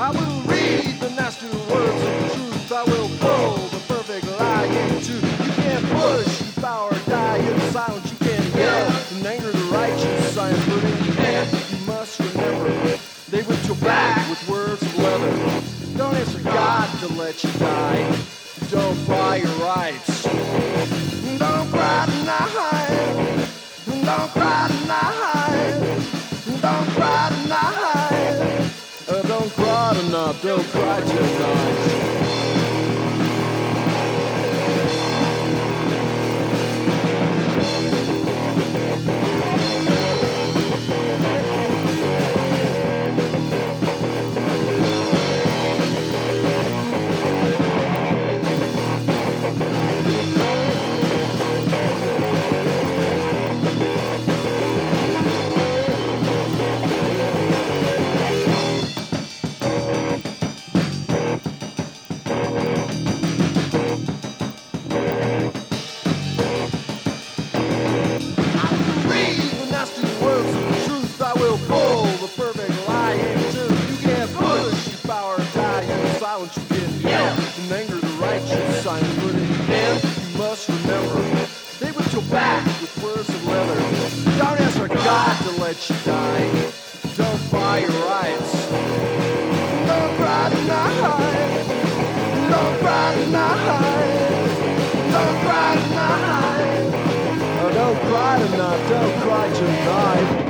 I will read the nasty words of truth. I will pull the perfect lie into. You can't push your power, die in silence. You can't yell and anger the righteous. Science, but in the end, you must remember they whip your back with words of leather. Don't ask for God to let you die. Don't buy your rights. Don't cry tonight. Don't cry tonight. Don't cry tonight. Don't cry tonight. Don't cry tonight. Let you die. Don't buy your rights. Don't cry tonight. Don't cry tonight. Don't cry tonight. Don't cry tonight. Don't cry tonight.